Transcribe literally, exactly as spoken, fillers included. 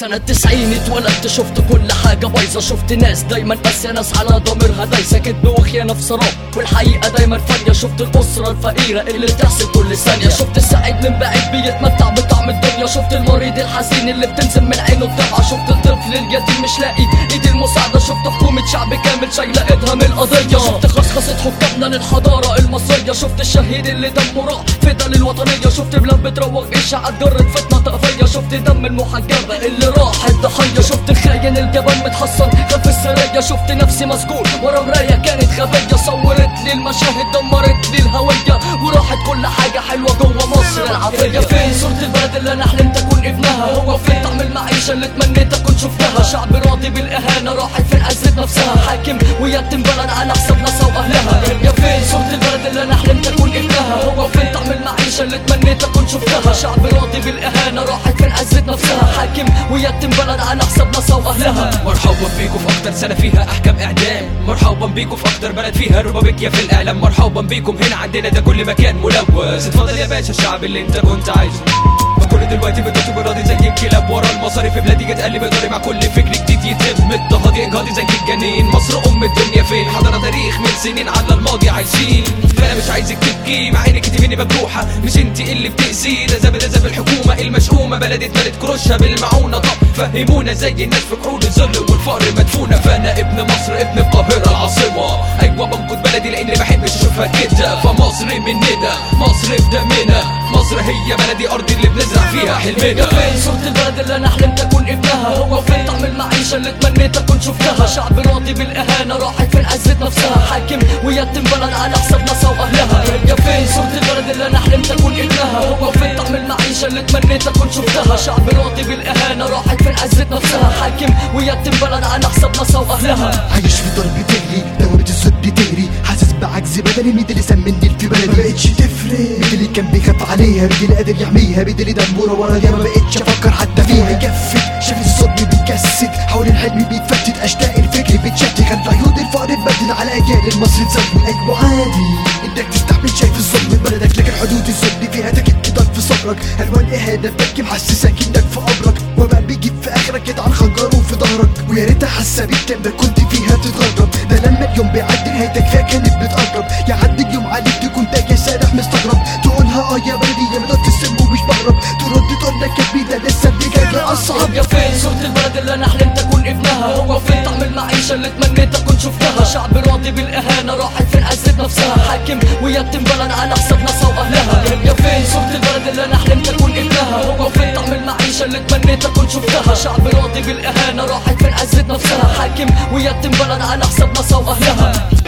سنة تسعين اتولدت، شفت كل حاجة بايظة، شفت ناس دايما قاسية، ناس على ضميرها دايسة، كدب وخيانة في سراب والحقيقة دايما فانية. شفت الأسرة الفقيرة اللي بتحصل كل ثانية، شفت السعيد من بعيد بيتمتع بطعم الدنيا، شفت المريض الحزين اللي بتنزل من عينه الدمعة، شفت الطفل اليتيم مش لاقي ايد المساعدة، شفت حكومة شعب كامل شايلة ايدها من القضية، شفت خصخصة حكامنا للحضارة المصرية، شفت الشهيد اللي دمه راح فدا للوطنية، شفت بلاد بتروج إشاعات جرت فتنة طائفية، شفت دم المحجبة اللي راح الضحية، شفت الخاين الجبان متحصن خلف السرية، شفت نفسي مسجون ورا مراية كانت غبية، صورت لي المشاهد دمرت لي الهوية، وراحت كل حاجة حلوة جوه مصر العافية. فين صورة البلد اللي انا حلمت اكون ابنها؟ هو فين طعم المعيشة اللي تمنيت اكون شفتها؟ شعب راضي بالاهانة راحت فين عزت نفسها؟ حاكم ويتم بلد على حساب ناسها واهلها. يا فين صورة البلد اللي انا حلمت اكون ابنها؟ هو فين طعم المعيشة اللي تمنيت اكون شفتها؟ شعب راضي بالاهانة راحت فين عزت نفسها؟ حاكم ويتم بلد على حساب ناسها واهلها. مرحبا بيكم في اكتر سنة فيها احكام اعدام، مرحبا بيكم في اكتر بلد فيها ربابيكيا في الاعلام، مرحبا بيكم هنا عندنا ده كل مكان ملوث. اتفضل يا باشا الشعب اللي انت كنت عايزه، فكل دلوقتي بتكتب راضي زي الكلاب ورا المصاري، في بلادي جت قلب اقداري مع كل فكر جديد يتم اضطهادي انقاضي زي الجنين. مصر ام الدنيا فين؟ حضرنا تاريخ من سنين على الماضي عايشين، فانا مش عايزك تبكي مع انك انت مني مجروحه، مش انت اللي بتأذي، ده زاب ده زاب الحكومه المشؤومه، بلدي اتملت كروشها بالمعونه. طب فهمونا زي الناس في قعود الظل والفقر مدفونه، فانا ابن مصر ابن القاهره العاصمه، ايوه بنقد بلدي لاني بحبش اشوفها كده، فمصر مننا مصر في دمنا، مصر هي بلدي ارضي اللي بنزرع فيها حلمنا. فين صورة البلد اللي انا حلمت اكون ابنها؟ هو فين طعم المعيشة اللي تمنيت اكون شفتها؟ شعب راضي بالاهانة راحت فين عزت نفسها؟ حاكم ويتم بلد على حساب ناسها واهلها. يا فين صورة البلد اللي انا حلمت اكون ابنها؟ هو فين طعم المعيشة اللي تمنيت اكون شفتها؟ شعب راضي بالاهانة راحت فين عزت نفسها؟ حاكم ويتم بلد على حساب ناسها واهلها. عايش في ضرب تجري دوامة الصد تهري، حاسس بعجز بدني، مين اللي سمني في بلدي؟ مبقتش تفرق، مين اللي كان بيخاف عليها؟ مين اللي قادر يحميها؟ مين اللي دمبورة ورايا ما بقتش افكر حتى فيها؟ يكفت شايف الصدم بيتجسد حول الحلم بيتفتت، اشتاق الفكر بتشتت، خلف عيون الفقر تبدل على اجيال المصري تسوي. ايوه عادي انك تستحمل شايف الظلم بلدك، لكن حدود الظلم فيها تكتك في صبرك، الوان اهانة بتبكي محسسك انك في قبرك، وبقى بيجيب في اخرك يطعن خنجره في ظهرك، ويا ريتها حاسه بيك لما كنت فيها تتغرب، ده لما اليوم بيعدي نهايتك فيها كانت بتقرب، يعدي اليوم عليك تكون تاجي سارح مستغرب، تقولها اه يا بلدي يا مدد السم ومش بهرب، ترد تقول لك يا بيدا لسه اللي جاي اصعب. يا فين صورة البلد اللي انا حلمت اكون ابنها؟ هو فين طعم المعيشة اللي تمنيت اكون شفتها؟ شعب راضي بالاهانة راحت فين عزت نفسها؟ حاكم ويتم بلد على حساب ناسها واهلها. يا فين صورة البلد اللي انا حلمت اكون ابنها؟ هو فين طعم المعيشة اللي تمنيت اكون شفتها؟ شعب راضي بالاهانة راحت فين عزت نفسها؟ حاكم ويتم بلد على حساب ناسها واهلها.